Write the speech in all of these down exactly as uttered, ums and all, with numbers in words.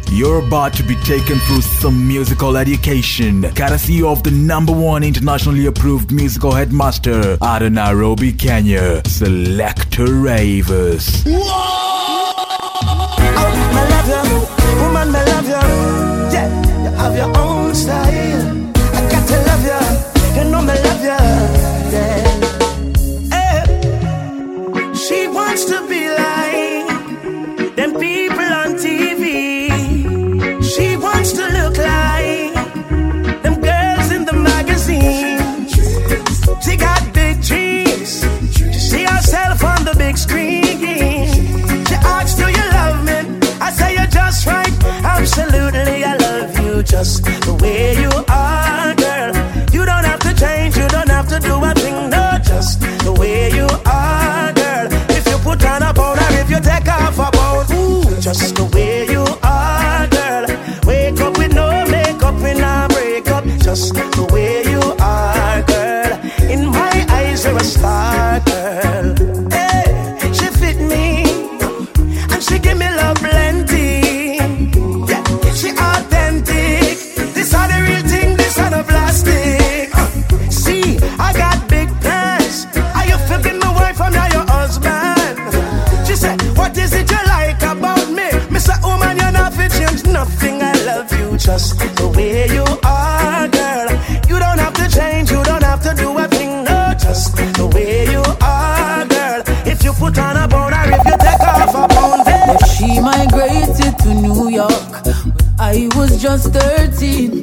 You're about to be taken through some musical education, courtesy of the number one internationally approved musical headmaster out of Nairobi, Kenya, Selector Ravers. Oh, I love you, woman, I love you. Yeah, you have your own style. I got to love you, you know I love you. Yeah. Hey. She wants to be like them people on T V. She wants to look like them girls in the magazine. She got big dreams. She see herself on the big screen. She asks, do you love me? I say you're just right. Absolutely, I love you just the way you are, girl. You don't have to change, you don't have to do a thing, no, just the way you are, girl. If you put on a powder, if you take off a pound, ooh, just the way you are, girl. Wake up with no makeup and a breakup, just the way you are, girl. In my eyes, you're a star, girl. Hey, she fit me, and she give me love plenty. Yeah, she authentic. This are the real thing, this are the plastic. Uh, see, I got big plans. I you feel be my wife, I'm not your husband. She said, what is it you like about me? Mister Woman, you're not fit change nothing. I love you just the way you are, girl. You don't have to change, you don't have to do a thing, no, just the way you are, girl. If you put on a bone or if you take off a pound, hey. She migrated to New York. I was just thirteen.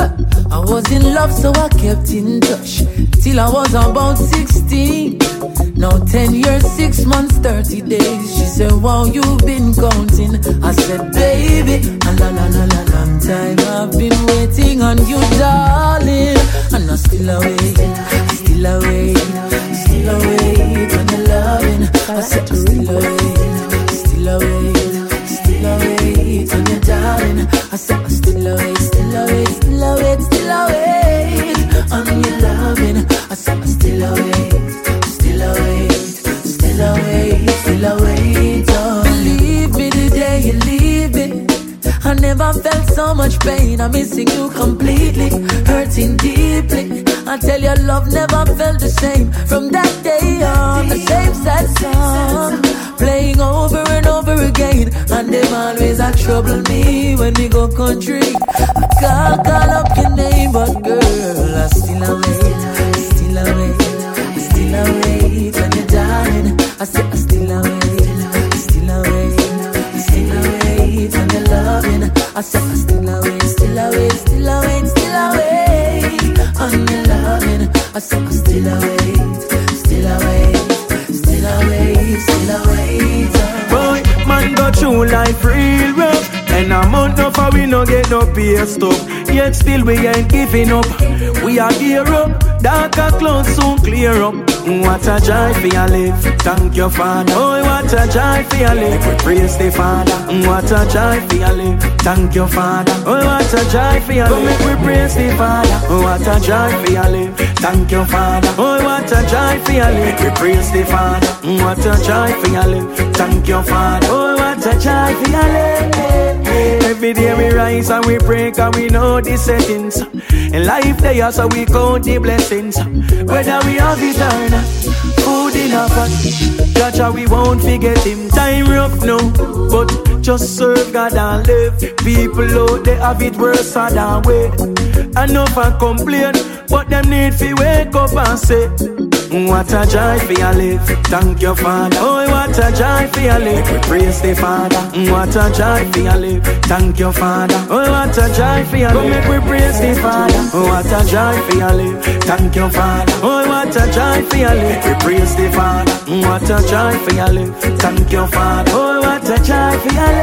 I was in love, so I kept in touch till I was about sixteen. Now ten years, six months, thirty days. She said, wow, you've been counting. I said, baby, a la la la la long time I've been waiting on you, darling. And I still await, still await, still await on your loving. I said, I still await, still await, still await on your darling. I said, I still await, still await, still await, still await on your loving. I said, I still await, still await, still await, still await. Oh. Believe me, the day you leave me, I never felt so much pain. I'm missing you completely, hurting deeply. I tell you, love never felt the same. From that day on, the same sad song playing over and over again. And them always a trouble me when we go country. I can't call up your name, but girl, I still await, still await, still await on your darling. I said I still await, still await, still await on your loving. I said I still await, still await, still await, still await on your loving. I said I still await, still await, still await, still await. Boy, man go through life real rough, and a month no for we no get no pay stop. Yet still we ain't giving up. We are gear up, darker clouds soon clear up. What a joy for your life, thank your Father. Oh, what a joy for your life, we praise the Father. What a joy for your life, thank your Father. Oh, what a joy for your life, we praise the Father. Oh, what a joy for your life, thank your Father. Oh, what a joy for your life, we praise the Father. What a joy for your life, thank your Father. Oh, what a joy for your life. Every day we rise and we break and we know the settings. In life they are so we count the blessings. Whether we have it or not, food in our pot, judge how we won't forget him. Time rough now, but just serve God and live. People out there have it worse than way. Enough and complain, but them need to wake up and say, what a joy for your life, thank your Father. Oh, what a joy for your life, we praise the Father. What a joy for your life, thank your Father. Oh, what a joy for your life, make we praise the Father. Oh, what a joy for your life, thank your Father. Oh, what a joy for your life, we praise the Father. What a joy for your life, thank your Father. Oh, what a joy for your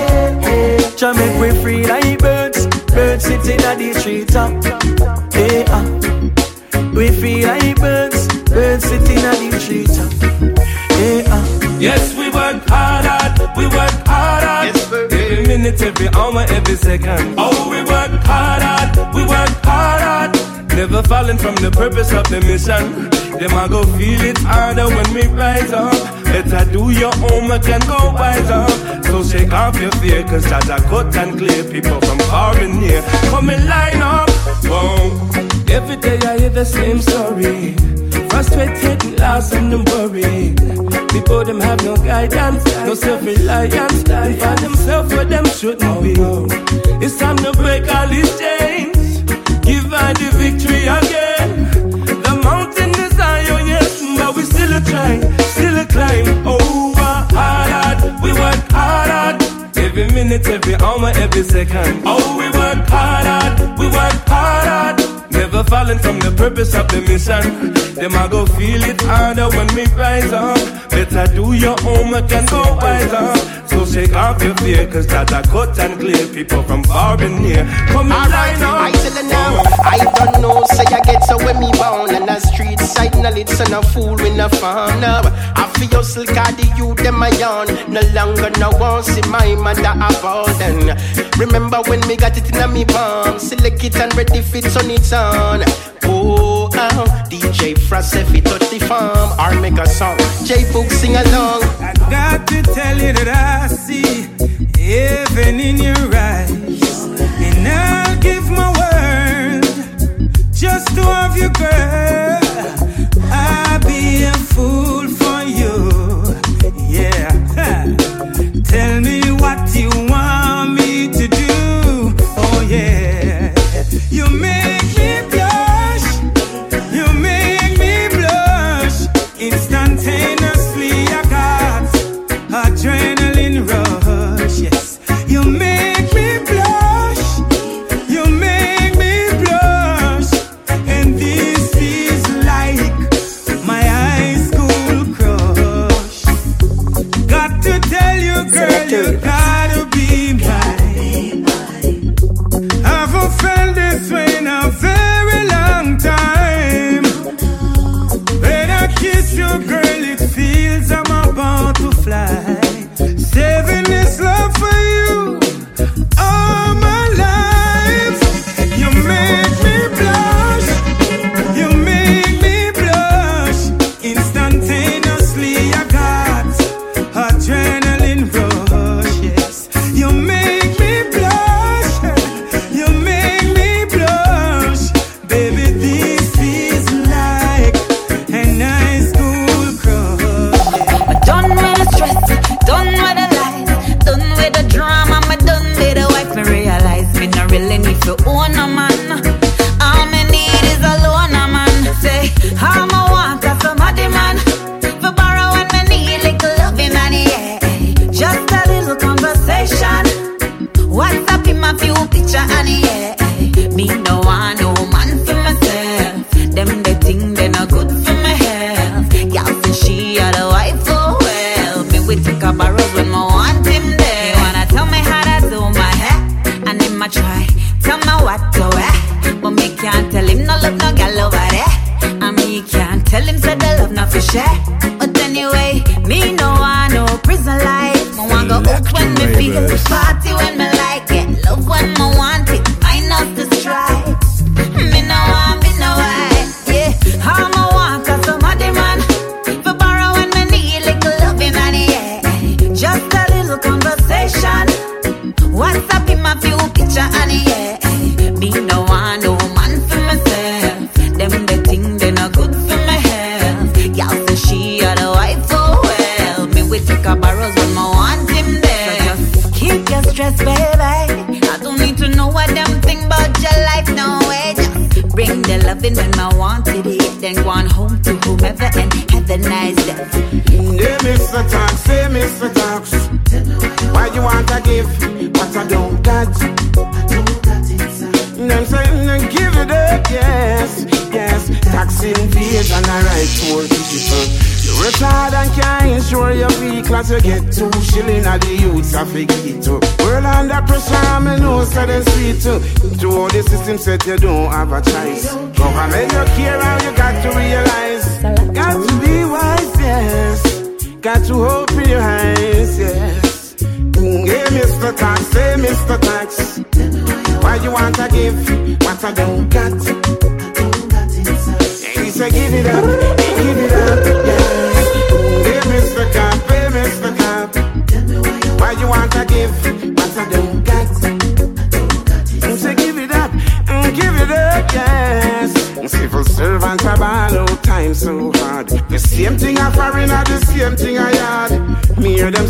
life. Jah make we free like birds, birds sitting at the treetop. Hey, ah, we free like birds, birds sitting at the treetop. Hey, ah. Yes, we work hard at, we work hard at. Yes, every minute, every hour, every second. Oh, we work hard at, we work hard at. Never falling from the purpose of the mission. Them a go feel it harder when we rise up. Better do your homework and go wise up. So shake off your fear, cause Jaja cut and clear people from far and near. Come and line up. Whoa. Every day I hear the same story. Frustrated, lost and them worry. People them have no guidance, no self-reliance, and find themselves where them shouldn't be. It's time to break all these chains. Give her the victory again. The mountain is high, yes, but we still a try, still a climb. Over hard, hard, we work hard, hard. Every minute, every hour, every second. Oh, we work hard, hard, we work hard, hard. Never falling from the purpose of the mission. Them I go feel it harder when we rise up. Better do your homework and go wise up. So shake off your fear, cause that's a cut and clear. People from far and near, come and line up. I tell you now, I don't know, say I get so when me born. And the street side knowledge, so no fool with no fun now. I feel your silk out the youth, them I yawn. No longer no one see my mother abandon. Remember when me got it in a me palm. Select it and ready fit on its own. Oh, oh, D J Frost if he touch the farm or make a song. J-Book sing along. I got to tell you that I see heaven in your eyes, and I'll give my word just to have you, girl. I'll be a fool for you, yeah. Tell me what you want me to do, oh yeah. You make me blush, you make me blush. Instantaneously I got adrenaline rush, yes. You make me blush, you make me blush. And this is like my high school crush. Got to tell you, girl, you gotta be mine. I've felt this way in a very long time. When I kiss you, girl, it feels I'm about to fly. Saving this love for you all my life. You make me blush, you make me blush. Instantaneously I got adrenaline rush, yes. You make me blush, you make me blush. Baby, this is like an high school crush. I'm done with the stress, done with the lies, done with the drama, I'm done with the wife. Me realize me not really need to own a man. All me need is a loner man. Say, how I want a somebody man. For borrow when me need little loving and yeah. Just a little conversation. WhatsApp in my few picture and yeah. Me no want no man for myself. Them they think they not good for my health. Y'all say she are the wife for well. Me we take a borrows when me want him there. You wanna tell me how to do my hair? And him I try. Tell me what to wear. But me can't tell him no love no gal over there. And me can't tell him say the love not for share. But anyway, me no want no prison life. Me want go out when me feel, party when me like it, love when me want it, minus the stripes. Me no want, me no want, yeah. How me want a somebody man. For borrow when me need little loving and yeah. Just a little conversation. WhatsApp in my few picture and yeah. Me no want no man for myself. Them they think they not good for my health. Y'all say she are the wife for well. Me we take a borrows when me want him there. So just keep your stress, baby. I don't need to know what them think about your life, no way. Just bring the loving when I wanted it. Then go on home to whomever and have a nice day. Hey, Mister Tax, say Mister Tax, why you want to give what I don't got? Them saying give it up, yes, yes. Tax invasion, I write for people. You retard and can't insure your vehicle, you get two shilling at the youths of the ghetto. World under pressure, I know so they sweet too. To all the system said you don't have a choice. Government you care how you got to realize. Got to be wise, yes. Got to open your eyes, yes. Hey, Mister Tax, say Mister Tax, why you want to give what I don't got? He said give it up, give it up, yes. Hey, Mister Tax,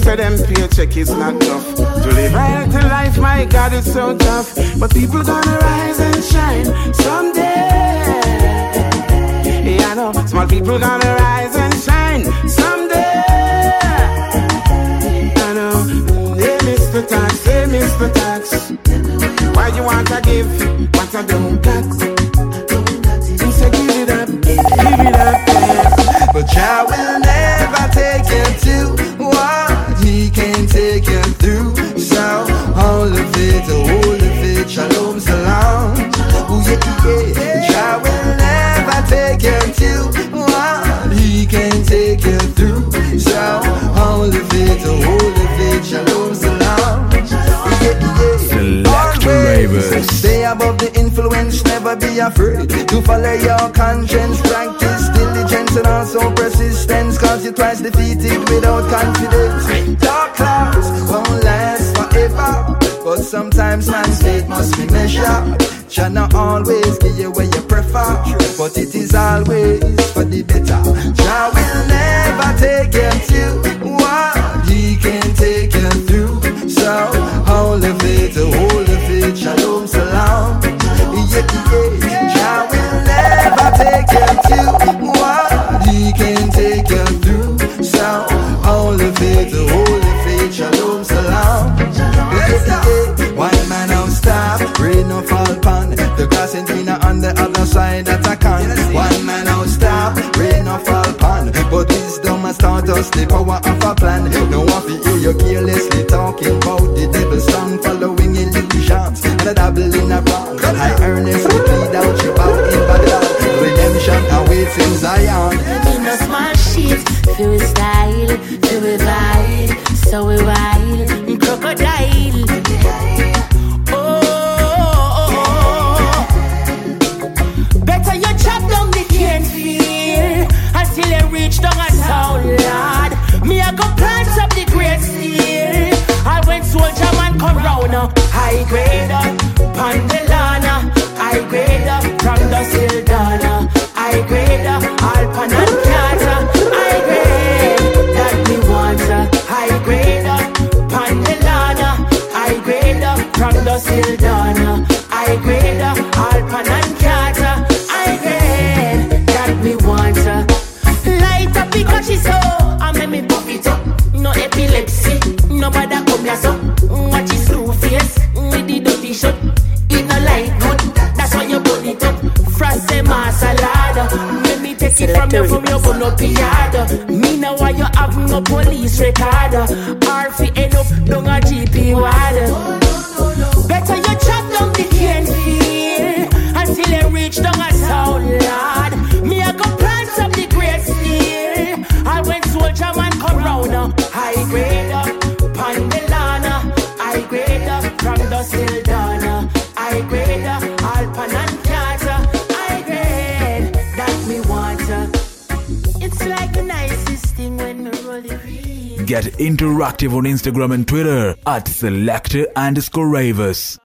say them paycheck is not tough. To live a healthy life, my God, it's so tough. But people gonna rise and shine someday. Yeah, I know. Small people gonna rise and shine someday. I know. Hey, Mister Tax, hey, Mister Tax. Why you want to give what I don't got? He said, give it up, give it up, yeah. But Jah will never take you to what He can take you through. So all of it, all of it, shalom, salam. Ooh, yeah, yeah. Jah will never take you to what He can take you through. So all of it, all of it, shalom, salam. Ooh, yeah, yeah. Selector Ravers. Stay above the influence, never be afraid to follow your conscience. Practice diligence and also persistence, cause you're twice defeated without confidence. Dark clouds won't last forever, but sometimes man's fate must be measured. Shall not always give you what you prefer, but it is always for the better. Jah will never take you to what He can take you through. So all of it, all of it, shalom, salam. Yeah, yeah. Jah will never take you to what He can take you through. So all of it, all of it, shalom, salam. Yeah, yeah. One man now stop, rain no fall pan. The grass ain't greener on the other side that I can. One man now stop, rain no fall pan. But wisdom has taught us the power of a plan. No one feel hear you carelessly talking about the devil's tongue, following illusions and a dabble in a wrong. I earnestly plead out you out in Babylon. Redemption awaits in Zion. In a small sheet, feel we style, feel we vibe, so we wild, crocodile. Oh, oh, oh, oh. Better you chop down the cane fear until you reach down a sound, Lord. Me I go plant up the great steel. I went soldier man come round now. High grade up, Pandelana. High grade up, from the Sildana. High grade up, Alpan and Kata. High grade, that me want. High grade up, Pandelana. High grade up, from the Sildana. High grade up, Alpan and Kata. High grade, that me want. Light up because she's so, I make me pop it up. No epilepsy, nobody come here so. Watch his blue face, with the dirty shot. It no light good, that's why you burn it up. Frosty masalada, let me take it from you, from your bun up yard. Me know why you have no police record. R F end up down a G P water. Better you chop down the cane field until you reach down a sound, Lord. Me I go plant up the great steel. I went soldier man come round now. High grade up, Pandelana. High grade up, from the Sildana. High grade up, Alpan and Kata. High grade, that me want. It's like the nicest thing when me roll the reed. Get interactive on Instagram and Twitter at Selector underscore Ravers.